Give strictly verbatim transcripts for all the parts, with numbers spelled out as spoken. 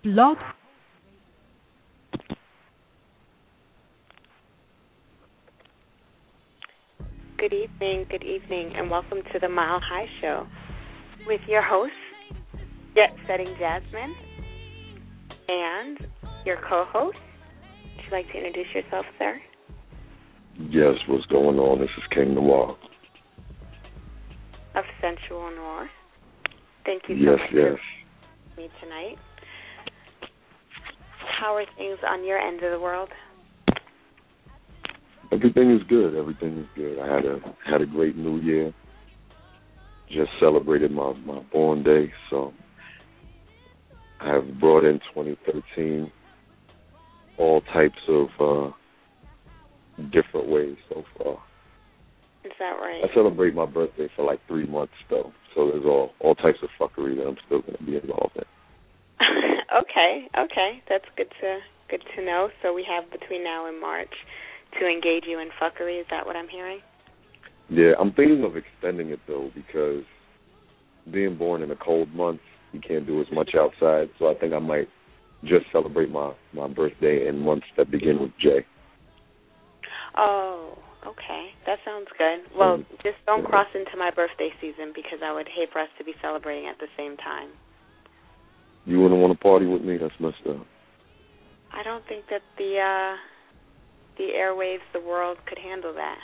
Blog. Good evening, good evening, and welcome to the Mile High Show with your host, Jet Setting Jasmine, and your co-host. Would you like to introduce yourself, sir? Yes, what's going on? This is King Noir. Of Sensual Noir. Thank you so yes, much yes. for me tonight. How are things on your end of the world? Everything is good. Everything is good. I had a had a great New Year. Just celebrated my, my born day, so I have brought in twenty thirteen all types of uh, different ways so far. Is that right? I celebrate my birthday for like three months though, so there's all all types of fuckery that I'm still going to be involved in. okay, okay, that's good to good to know. So we have between now and March to engage you in fuckery. Is that what I'm hearing? Yeah, I'm thinking of extending it, though, because being born in a cold month, you can't do as much outside, so I think I might just celebrate my, my birthday in months that begin with J. Oh, okay. That sounds good. Well, Mm, just don't yeah. cross into my birthday season because I would hate for us to be celebrating at the same time. You wouldn't want to party with me? That's messed up. I don't think that the... uh the airwaves, the world could handle that.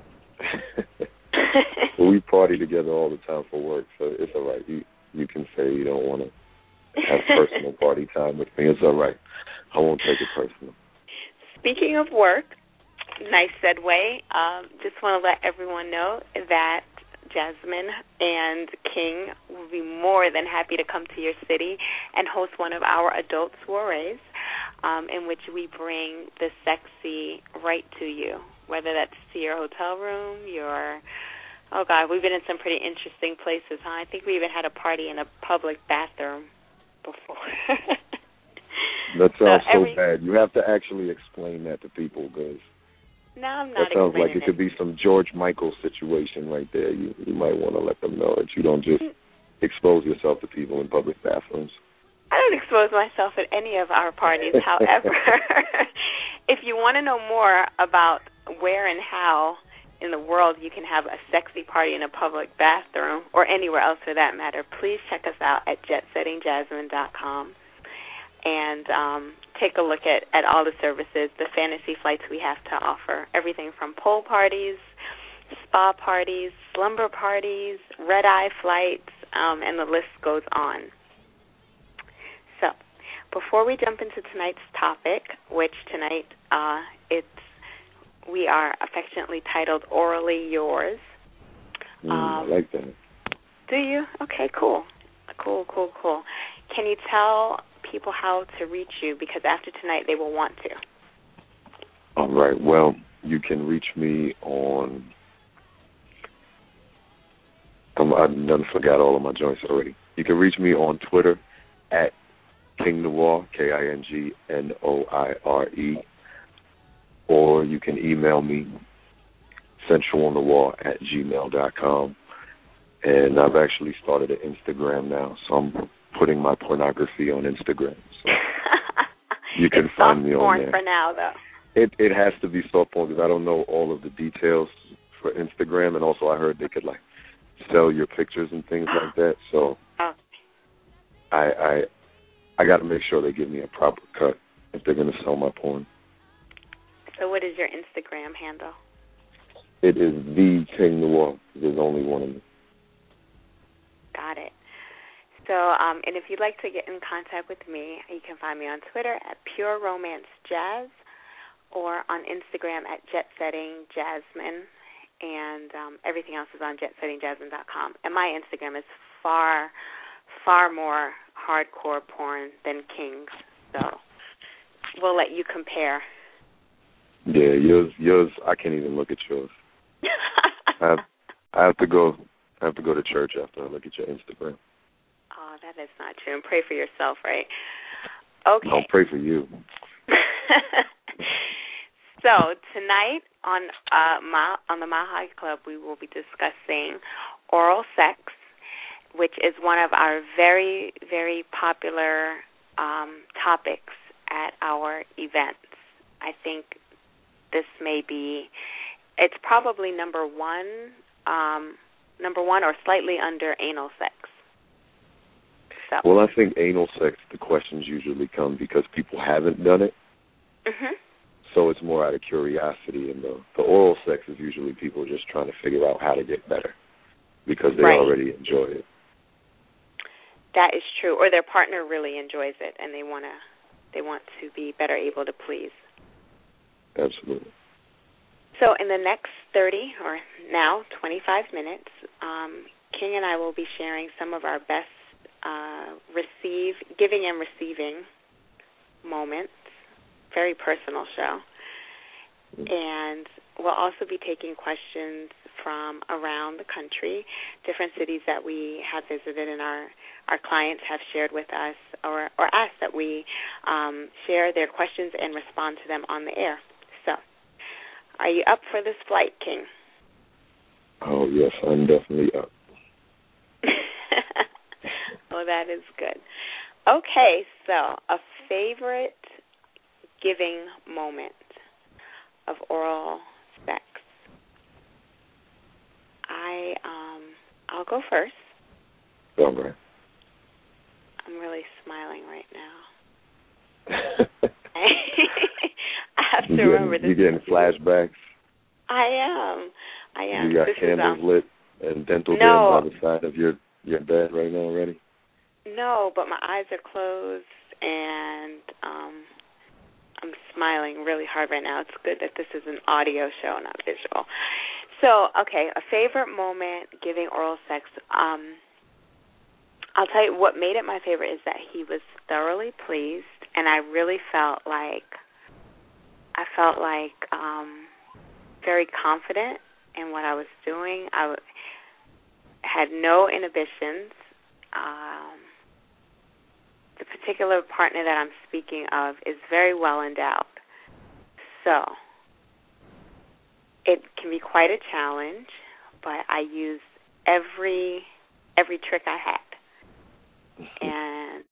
Well, we party together all the time for work, so it's all right. You you can say you don't want to have personal party time with me. It's all right. I won't take it personal. Speaking of work, nice segue. Um, just want to let everyone know that Jasmine and King will be more than happy to come to your city and host one of our adult soirees, um, in which we bring the sexy right to you, whether that's to your hotel room, your, oh, God, we've been in some pretty interesting places, huh? I think we even had a party in a public bathroom before. That sounds so, every, so bad. You have to actually explain that to people, because no, I'm not that sounds like it, it could be some George Michael situation right there. You, you might want to let them know that you don't just expose yourself to people in public bathrooms. I don't expose myself at any of our parties. However, if you want to know more about where and how in the world you can have a sexy party in a public bathroom, or anywhere else for that matter, please check us out at jet setting jasmine dot com and um, take a look at, at all the services, the fantasy flights we have to offer, everything from pool parties, spa parties, slumber parties, red-eye flights, um, and the list goes on. So, before we jump into tonight's topic, which tonight uh, it's we are affectionately titled "Orally Yours." Mm, Um, I like that. do you? Okay, cool, cool, cool, cool. Can you tell people how to reach you? Because after tonight, they will want to. All right. Well, you can reach me on. Um, I done forgot all of my joints already. You can reach me on Twitter at King Noir, K I N G N O I R E, or you can email me, sensualnoir at gmail dot com. And I've actually started an Instagram now, so I'm putting my pornography on Instagram. So you can it's find soft me on porn there. For now, though. It it has to be soft porn because I don't know all of the details for Instagram, and also I heard they could like sell your pictures and things like that. So oh. I I I got to make sure they give me a proper cut if they're going to sell my porn. So what is your Instagram handle? It is the King Noir. There's only one of them. Got it. So, um, and if you'd like to get in contact with me, you can find me on Twitter at Pure Romance Jazz, or on Instagram at Jet Setting Jasmine, and um, everything else is on jet setting jasmine dot com. And my Instagram is far, far more hardcore porn than King's, so we'll let you compare. Yeah, yours, yours. I can't even look at yours. I have, I have to go. I have to go to church after I look at your Instagram. Oh, that is not true. And pray for yourself, right? Okay. I'll pray for you. So tonight on uh, my, on the Mile High Club, we will be discussing oral sex, which is one of our very, very popular um, topics at our events. I think this may be, it's probably number one, um, number one or slightly under anal sex. So. Well, I think anal sex, the questions usually come because people haven't done it. Mm-hmm. So it's more out of curiosity. And the, the oral sex is usually people just trying to figure out how to get better because they right. already enjoy it. That is true. Or their partner really enjoys it and they want to they want to be better able to please. Absolutely. So in the next thirty or now twenty-five minutes, um, King and I will be sharing some of our best uh, receive, giving and receiving moments. Very personal show. And we'll also be taking questions from around the country, different cities that we have visited and our, our clients have shared with us or, or asked that we um, share their questions and respond to them on the air. So, are you up for this flight, King? Oh, yes, I'm definitely up. Well, that is good. Okay, so a favorite giving moment of oral sex. I um I'll go first. All right. I'm really smiling right now. I have to you remember getting, this. You getting flashbacks? I am. I am. You got this candles is, um, lit and dental no. dam by the side of your, your bed right now already? No, but my eyes are closed and um I'm smiling really hard right now. It's good that this is an audio show, not visual. So, okay, a favorite moment giving oral sex. Um, I'll tell you what made it my favorite is that he was thoroughly pleased, and I really felt like I felt like um, very confident in what I was doing. I w- had no inhibitions. Um, The particular partner that I'm speaking of is very well endowed. So it can be quite a challenge, but I used every every trick I had. And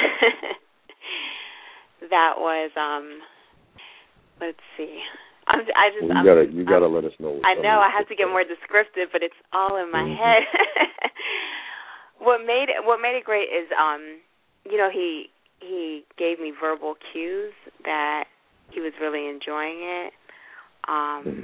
that was, um, let's see. I'm, I just, well, you I'm, gotta, you gotta I'm, let us know. I know I have to get more descriptive, but it's all in my mm-hmm. head. what made it, what made it great is, um, you know, he he gave me verbal cues that he was really enjoying it. Um, mm-hmm.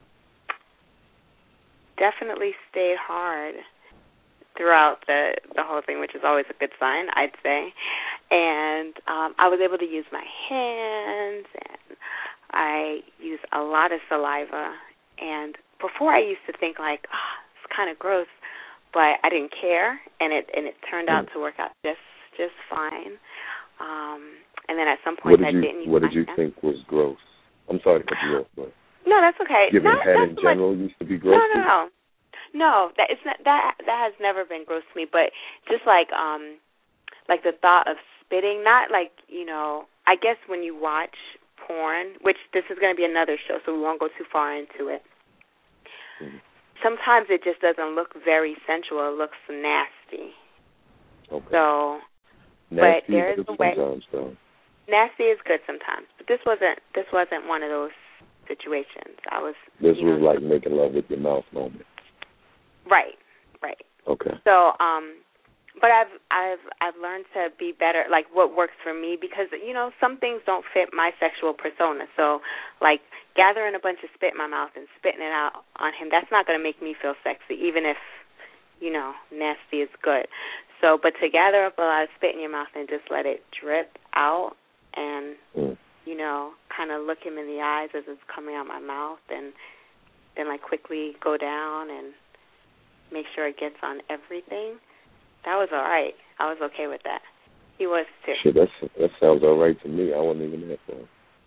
Definitely stayed hard throughout the the whole thing, which is always a good sign, I'd say. And um, I was able to use my hands, and I used a lot of saliva. And before I used to think like, oh, it's kind of gross, but I didn't care, and it and it turned out to work out just just fine. Um, and then at some point I you, didn't use What did my you hands. think was gross? I'm sorry to cut you off, but no, that's okay. Giving not, head not in so general much. used to be gross. No, no, no, no. That it's not that. That has never been gross to me. But just like um, like the thought of spitting. Not like you know. I guess when you watch porn, which this is going to be another show, so we won't go too far into it. Mm-hmm. Sometimes it just doesn't look very sensual. It looks nasty. Okay. So, nasty but there is a way. Though. Nasty is good sometimes, but this wasn't. This wasn't one of those situations. I was. This you was know, like making love with your mouth moment. Right. Right. Okay. So, um, but I've I've I've learned to be better. Like what works for me, because you know some things don't fit my sexual persona. So, like gathering a bunch of spit in my mouth and spitting it out on him, that's not going to make me feel sexy, even if you know nasty is good. So, but to gather up a lot of spit in your mouth and just let it drip out, and mm. you know, kind of look him in the eyes as it's coming out my mouth, and then like quickly go down and make sure it gets on everything. That was all right. I was okay with that. He was too. Shit, that's, that sounds all right to me. I wasn't even there for it.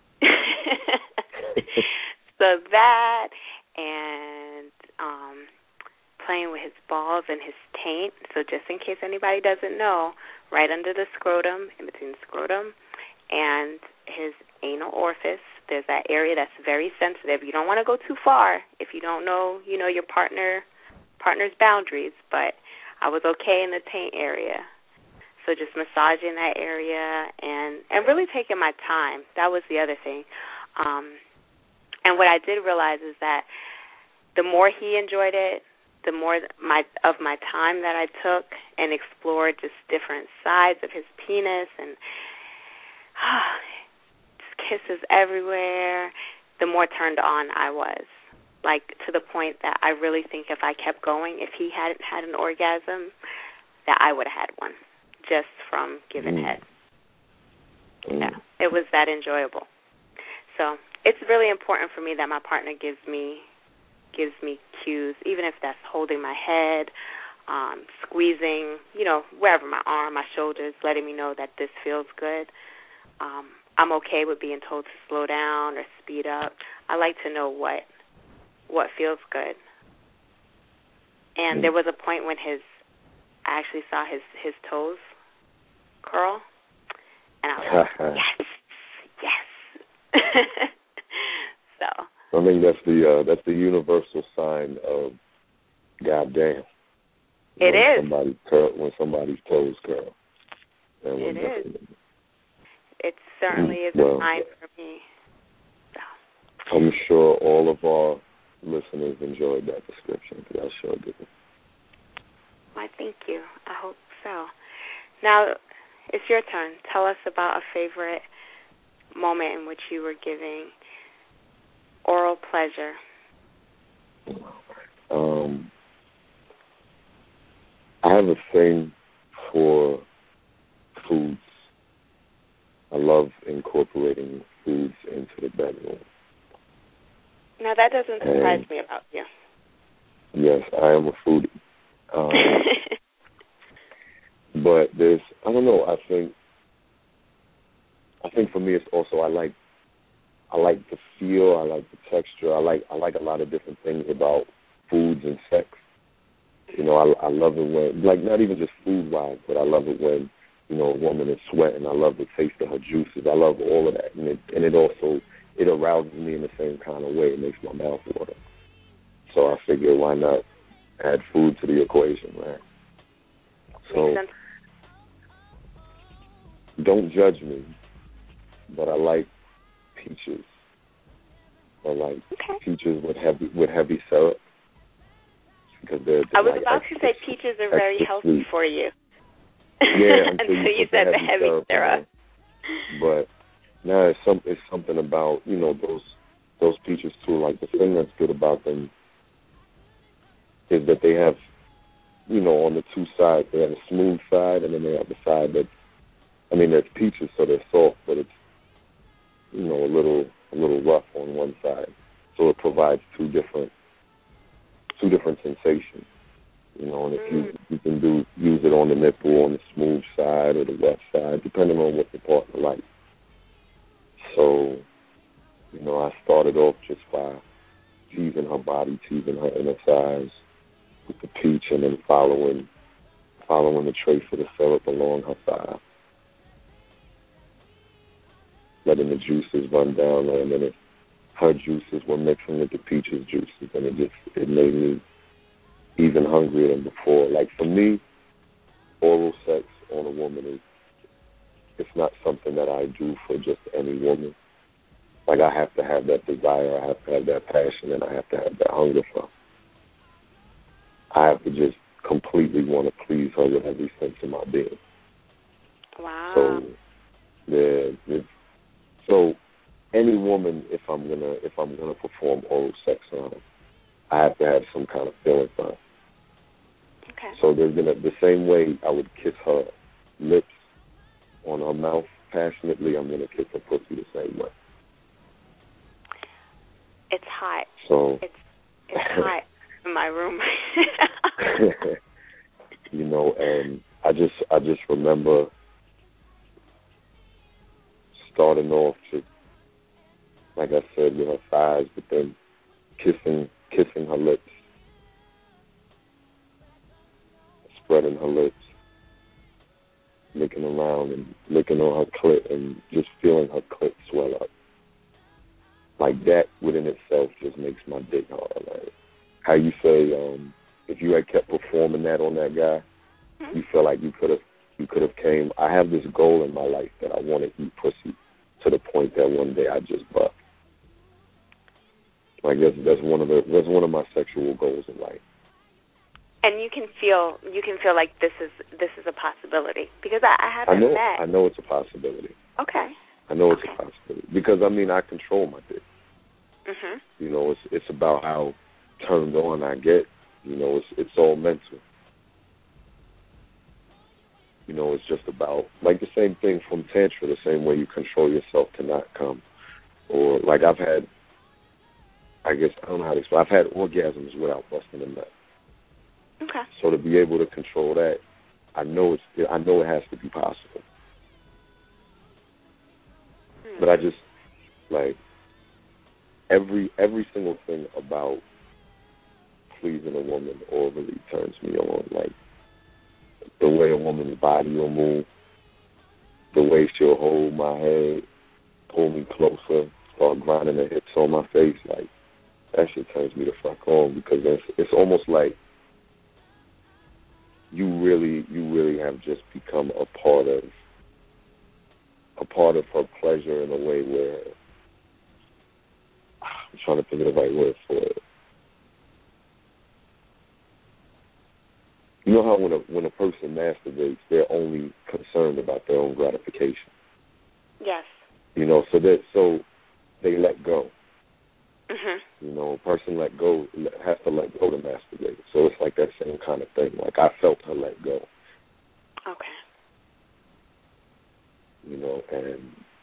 So that and um, playing with his balls and his taint. So just in case anybody doesn't know, right under the scrotum, in between the scrotum and his anal orifice, there's that area that's very sensitive. You don't want to go too far if you don't know, you know, your partner partner's boundaries, but I was okay in the taint area. So just massaging that area and, and really taking my time. That was the other thing. Um, and what I did realize is that the more he enjoyed it, the more my of my time that I took and explored just different sides of his penis and oh, just kisses everywhere, the more turned on I was. Like, to the point that I really think if I kept going, if he hadn't had an orgasm, that I would have had one just from giving mm. head. Mm. Yeah, it was that enjoyable. So it's really important for me that my partner gives me gives me cues, even if that's holding my head, um, squeezing, you know, wherever, my arm, my shoulders, letting me know that this feels good. Um, I'm okay with being told to slow down or speed up. I like to know what what feels good. And mm. there was a point when his, I actually saw his, his toes curl, and I was like, yes, yes. So. I think that's the uh, that's the universal sign of goddamn. It when is. Somebody curl, when somebody's toes curl. And it is. Definitely. It certainly is well, a sign for me. So. I'm sure all of our listeners enjoyed that description, because I sure did. Why, thank you. I hope so. Now, it's your turn. Tell us about a favorite moment in which you were giving oral pleasure. Um, I have a thing for foods. I love incorporating foods into the bedroom. Now, that doesn't surprise and me about you. Yes, I am a foodie. Um, but there's, I don't know, I think, I think for me it's also, I like, I like the feel, I like the texture, I like, I like a lot of different things about foods and sex. You know, I, I love it when, like, not even just food-wise, but I love it when, you know, a woman is sweating. I love the taste of her juices. I love all of that. And it, and it also, it arouses me in the same kind of way. It makes my mouth water. So I figure, why not add food to the equation, right? So don't judge me, but I like peaches. I like okay. peaches with heavy with heavy syrup, because they're, they're I was like about extra, to say peaches are very healthy sweet. for you. Yeah, until, until you, you said the heavy syrup. syrup. But now it's some it's something about, you know, those those peaches too. Like, the thing that's good about them is that they have, you know, on the two sides, they have a smooth side, and then they have the side that, I mean, there's peaches, so they're soft, but it's, you know, a little a little rough on one side. So it provides two different two different sensations. You know, and if you you can do use it on the nipple, on the smooth side or the rough side, depending on what the partner likes. So, you know, I started off just by teasing her body, teasing her inner thighs with the peach, and then following following the trace of the syrup along her thigh, letting the juices run down her, and then it, her juices were mixing with the peach's juices, and it just it made me even hungrier than before. Like, for me, oral sex on a woman is, it's not something that I do for just any woman. Like, I have to have that desire, I have to have that passion, and I have to have that hunger for her. I have to just completely want to please her with every sense of my being. Wow. So, yeah, so any woman, if I'm gonna if I'm gonna perform oral sex on her, I have to have some kind of feeling for her. Okay. So there's gonna the same way I would kiss her lips on her mouth passionately, I'm gonna kiss her pussy the same way. It's hot. So it's it's hot in my room. You know, and I just I just remember starting off just, like I said, with her thighs, but then kissing kissing her lips, spreading her lips, licking around and licking on her clit and just feeling her clit swell up. Like, that within itself just makes my dick hard. Like, how you say, um, if you had kept performing that on that guy, mm-hmm. you feel like you could have You could have came. I have this goal in my life that I want to eat pussy to the point that one day I just buck. Like that's that's one of the that's one of my sexual goals in life. And you can feel you can feel like this is this is a possibility because I, I haven't I know met. I know it's a possibility. Okay. I know it's okay. a possibility because I mean I control my dick. Mhm. You know, it's it's about how turned on I get. You know, it's it's all mental. You know, it's just about, like the same thing from Tantra, the same way you control yourself to not come. Or, like, I've had, I guess, I don't know how to explain, I've had orgasms without busting a nut. Okay. So to be able to control that, I know it's, I know it has to be possible. Hmm. But I just, like, every every single thing about pleasing a woman overly turns me on, like, the way a woman's body will move, the way she'll hold my head, pull me closer, start grinding her hips on my face, like, that shit turns me the fuck on because it's, it's almost like you really, you really have just become a part of, a part of her pleasure in a way where, I'm trying to think of the right word for it. You know how when a when a person masturbates, they're only concerned about their own gratification. Yes. You know, so that so they let go. Mhm. You know, a person let go has to let go to masturbate. So it's like that same kind of thing. Like I felt her let go. Okay. You know, and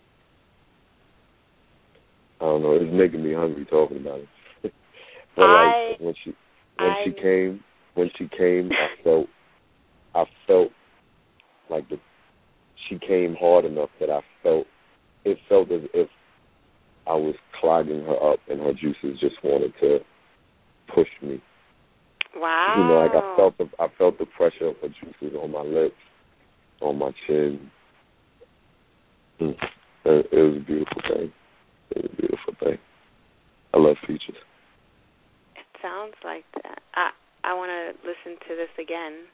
I don't know. It's making me hungry talking about it. But I, like when she when I, she came. When she came, I felt, I felt like the, she came hard enough that I felt, it felt as if I was clogging her up and her juices just wanted to push me. Wow. You know, like I felt the, I felt the pressure of her juices on my lips, on my chin. Mm. It, it was a beautiful thing. It was a beautiful thing. I love features. It sounds like that. I I want to listen to this again.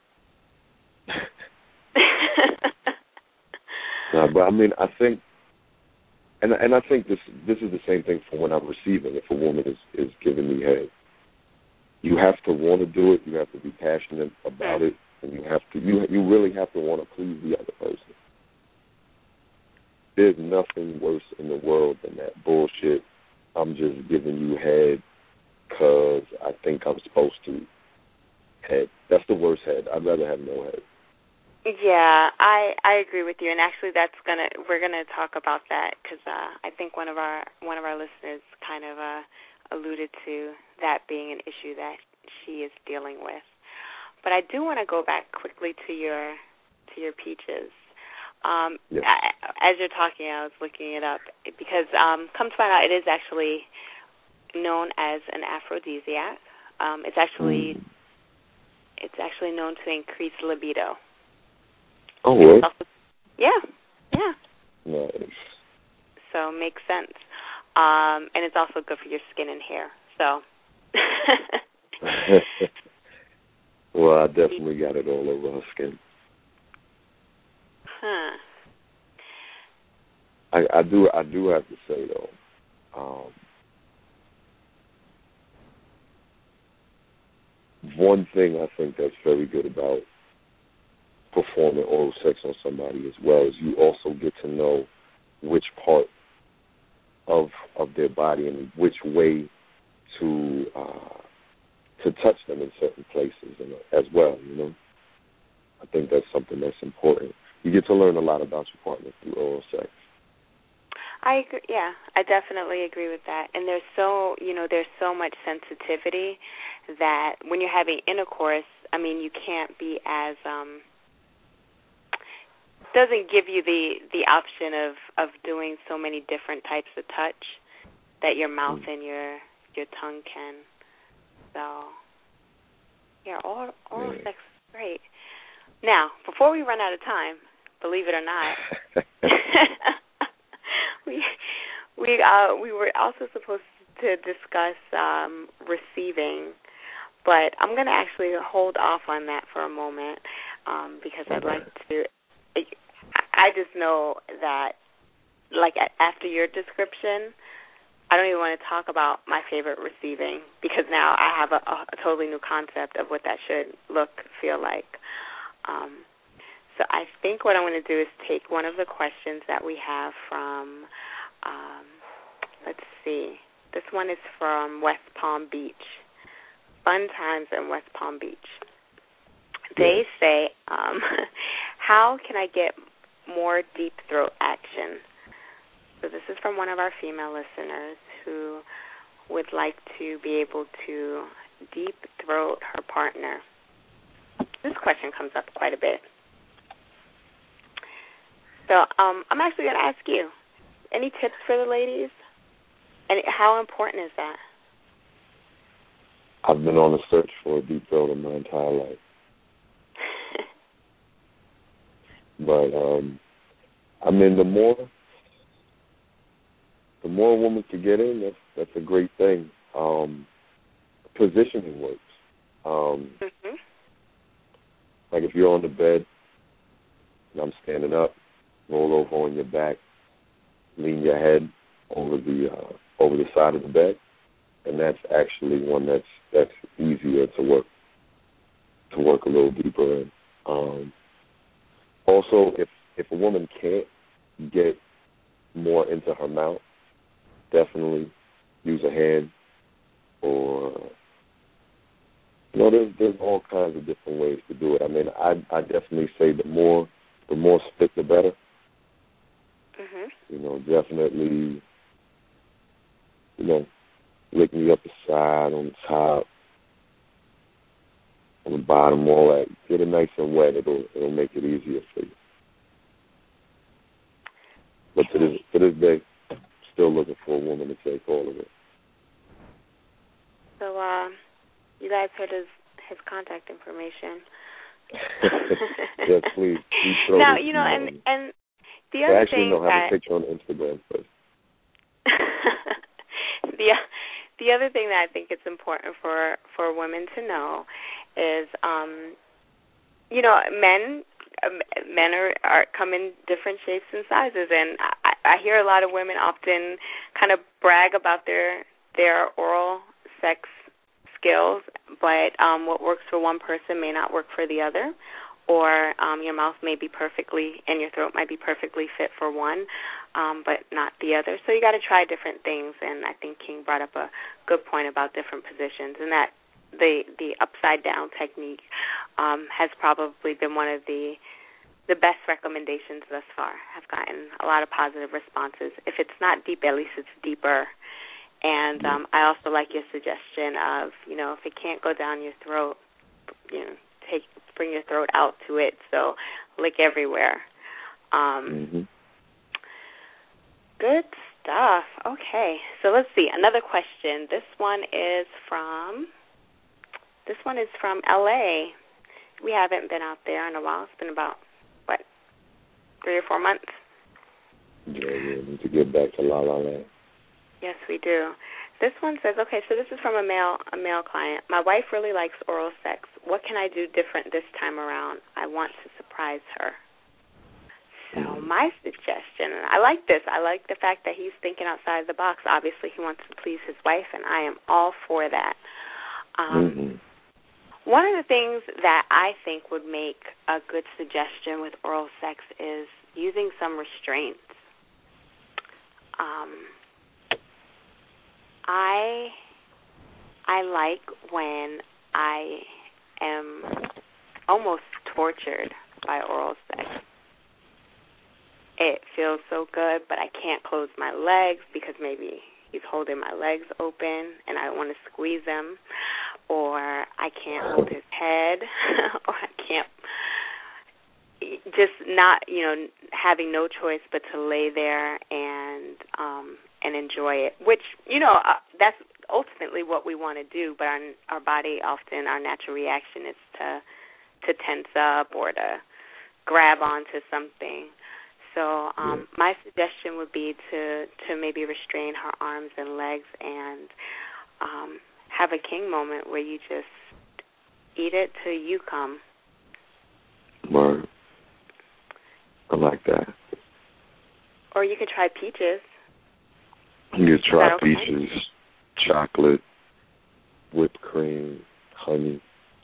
No, but I mean, I think, and and I think this this is the same thing for when I'm receiving. If a woman is, is giving me head, you have to want to do it. You have to be passionate about it, and you have to you you really have to want to please the other person. There's nothing worse in the world than that bullshit. I'm just giving you head because I think I'm supposed to. Head. That's the worst head. I'd rather have no head. Yeah, I I agree with you, and actually, that's gonna we're gonna talk about that because uh, I think one of our one of our listeners kind of uh, alluded to that being an issue that she is dealing with. But I do want to go back quickly to your to your peaches. Um, yes. I, as you're talking, I was looking it up because um, come to find out, it is actually known as an aphrodisiac. Um, it's actually mm. It's actually known to increase libido. Oh, really? Also, yeah, yeah. Nice. So makes sense. Um, and it's also good for your skin and hair. So. Well, I definitely got it all over her skin. Huh. I, I do. I do have to say though. Um, One thing I think that's very good about performing oral sex on somebody as well is you also get to know which part of of their body and which way to uh, to touch them in certain places and, as well, you know. I think that's something that's important. You get to learn a lot about your partner through oral sex. I agree, yeah, I definitely agree with that. And there's so, you know, there's so much sensitivity that when you're having intercourse, I mean, you can't be as, um, doesn't give you the, the option of, of doing so many different types of touch that your mouth mm. and your your tongue can. So, yeah, oral, oral yeah. sex is great. Now, before we run out of time, believe it or not, we we uh, we were also supposed to discuss um, receiving, but I'm going to actually hold off on that for a moment um, because I'd like to I just know that, like, after your description, I don't even want to talk about my favorite receiving because now I have a, a totally new concept of what that should look, feel like. Um, so I think what I'm going to do is take one of the questions that we have from, um, let's see, this one is from West Palm Beach. Fun times in West Palm Beach. They say, um, how can I get more deep throat action? So this is from one of our female listeners who would like to be able to deep throat her partner. This question comes up quite a bit. So um, I'm actually going to ask you, any tips for the ladies? And how important is that? I've been on a search for a deep throat in my entire life. But, um, I mean, the more the more a woman can get in, that's, that's a great thing. Um, positioning works. Um, mm-hmm. Like if you're on the bed and I'm standing up, roll over on your back, lean your head over the uh, over the side of the bed, and that's actually one that's that's easier to work to work a little deeper in. Um, also, if if a woman can't get more into her mouth, definitely use a hand, or you know, there's there's all kinds of different ways to do it. I mean, I I definitely say the more the more spit, the better. Mm-hmm. You know, definitely, you know, lick me up the side, on the top, on the bottom, all that. Get it nice and wet. It'll it'll make it easier for you. But to this to this day, still looking for a woman to take all of it. So, uh, you guys heard his his contact information. Yes, please. please now, you know, and and the other I actually thing know how that to picture on Instagram first. the the other thing that I think it's important for for women to know is, um, you know, men. Um, men are, are come in different shapes and sizes, and I, I hear a lot of women often kind of brag about their their oral sex skills, but um, what works for one person may not work for the other, or um, your mouth may be perfectly and your throat might be perfectly fit for one, um, but not the other. So you got to try different things, and I think King brought up a good point about different positions, and that the the upside down technique um, has probably been one of the the best recommendations thus far. I've gotten a lot of positive responses. If it's not deep, at least it's deeper. And um, I also like your suggestion of, you know, if it can't go down your throat, you know, take bring your throat out to it. So lick everywhere. Um, mm-hmm. Good stuff. Okay, so let's see. Another question. This one is from. This one is from L A. We haven't been out there in a while. It's been about, what, three or four months? Yeah, we need to get back to La La Land. Yes, we do. This one says, okay, so this is from a male a male client. My wife really likes oral sex. What can I do different this time around? I want to surprise her. So mm-hmm. my suggestion, and I like this. I like the fact that he's thinking outside the box. Obviously, he wants to please his wife, and I am all for that. Um, mm-hmm. One of the things that I think would make a good suggestion with oral sex is using some restraints. Um, I I like when I am almost tortured by oral sex. It feels so good, but I can't close my legs because maybe he's holding my legs open and I want to squeeze them. Or I can't hold his head, or I can't, just not, you know, having no choice but to lay there and um, and enjoy it, which, you know, uh, that's ultimately what we want to do, but our, our body often, our natural reaction is to to tense up or to grab onto something. So um, my suggestion would be to, to maybe restrain her arms and legs and um have a king moment where you just eat it till you come. Right. I like that. Or you could try peaches. You could try okay? peaches, chocolate, whipped cream, honey.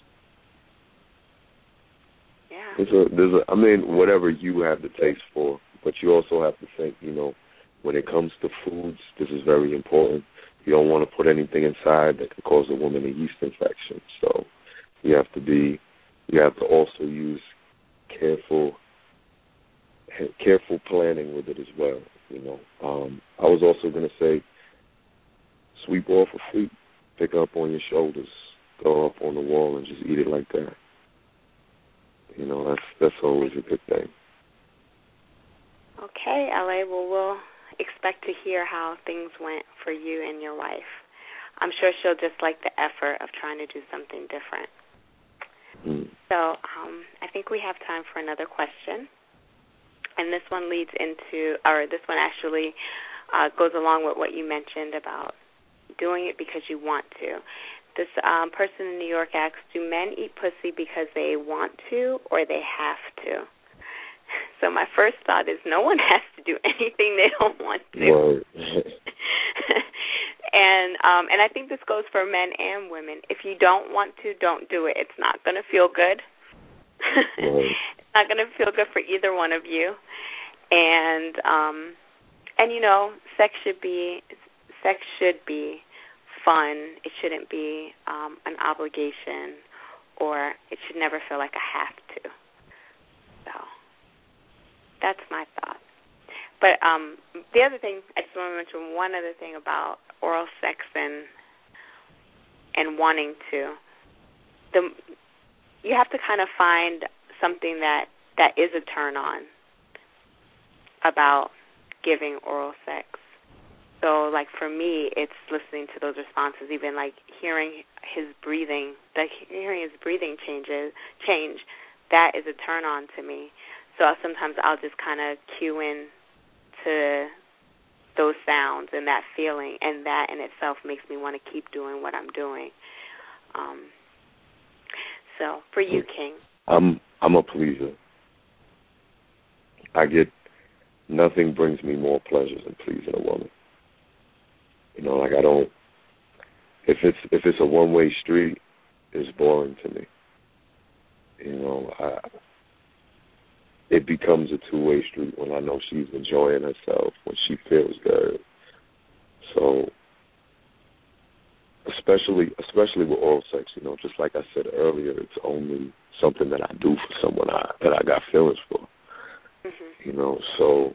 Yeah. There's a, there's a, I mean, whatever you have the taste for, but you also have to think, you know, when it comes to foods, this is very important. You don't want to put anything inside that can cause a woman a yeast infection. So you have to be, you have to also use careful, careful planning with it as well. You know, um, I was also going to say, sweep off a feet, pick up on your shoulders, go up on the wall, and just eat it like that. You know, that's that's always a good thing. Okay, L A. Well, we'll expect to hear how things went for you and your wife. I'm sure she'll just like the effort of trying to do something different. Mm. So um, I think we have time for another question. And this one leads into, or this one actually uh, goes along with what you mentioned about doing it because you want to. This um, person in New York asks, do men eat pussy because they want to or they have to? So my first thought is no one has to do anything they don't want to. Right. and um, and I think this goes for men and women. If you don't want to, don't do it. It's not going to feel good. Right. It's not going to feel good for either one of you. And um, and you know, sex should be sex should be fun. It shouldn't be um, an obligation, or it should never feel like a have to. So that's my thought. But um, the other thing, I just want to mention one other thing about oral sex and and wanting to. The you have to kind of find something that, that is a turn on about giving oral sex. So, like for me, it's listening to those responses, even like hearing his breathing, like hearing his breathing changes change. That is a turn on to me. So sometimes I'll just kind of cue in to those sounds and that feeling, and that in itself makes me want to keep doing what I'm doing. Um, so for you, King, I'm I'm a pleaser. I get nothing brings me more pleasure than pleasing a woman. You know, like I don't. If it's if it's a one way street, it's boring to me. You know, I. It becomes a two-way street when I know she's enjoying herself, when she feels good. So, especially especially with oral sex, you know, just like I said earlier, it's only something that I do for someone I, that I got feelings for. Mm-hmm. You know, so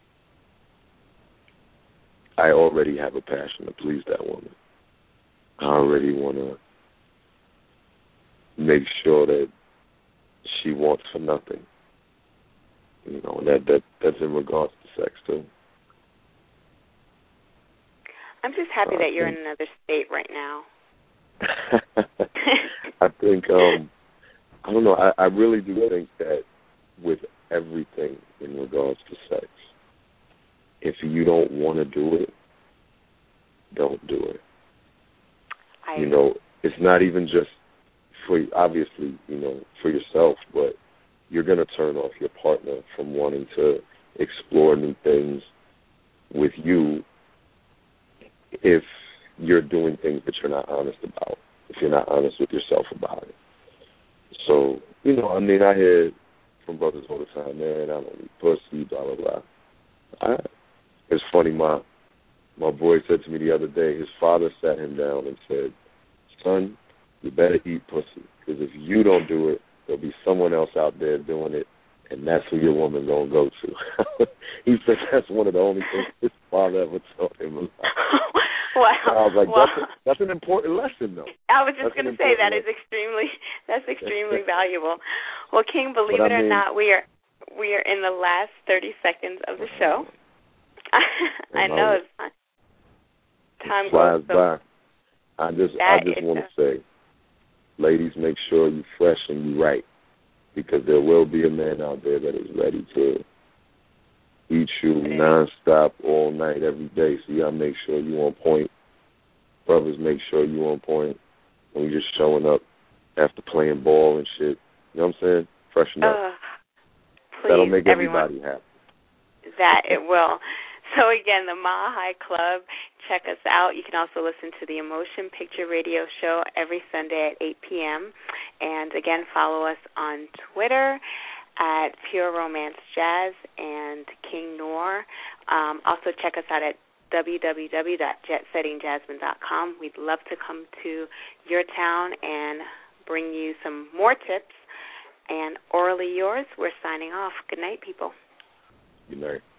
I already have a passion to please that woman. I already want to make sure that she wants for nothing. You know, and that, that that's in regards to sex, too. I'm just happy uh, that you're in another state right now. I think, um, I don't know, I, I really do think that with everything in regards to sex, if you don't want to do it, don't do it. I you know, it's not even just for, obviously, you know, for yourself, but you're going to turn off your partner from wanting to explore new things with you if you're doing things that you're not honest about, if you're not honest with yourself about it. So, you know, I mean, I hear from brothers all the time, man, I don't need pussy, blah, blah, blah. I, it's funny, my, my boy said to me the other day, his father sat him down and said, son, you better eat pussy, because if you don't do it, there'll be someone else out there doing it, and that's who your woman going to go to. He said that's one of the only things his father ever taught him about. Wow. And I was like, wow. that's, a, that's an important lesson, though. I was just going to say that lesson. is extremely, that's extremely valuable. Well, King, believe but it I mean, or not, we are we are in the last thirty seconds of the show. I know it's fun. Time flies goes so by. I just I just want to say, ladies, make sure you fresh and you right, because there will be a man out there that is ready to eat you nonstop all night every day. So you gotta make sure you on point. Brothers, make sure you on point when you're just showing up after playing ball and shit. You know what I'm saying? Freshen up. Uh, Please, That'll make everyone, everybody happy. That it will. So, again, the Mile High Club, check us out. You can also listen to the Emotion Picture Radio Show every Sunday at eight p.m. And, again, follow us on Twitter at Pure Romance Jazz and King Noir. Um, also, check us out at w w w dot jet setting jasmine dot com. We'd love to come to your town and bring you some more tips. And orally yours, we're signing off. Good night, people. Good night.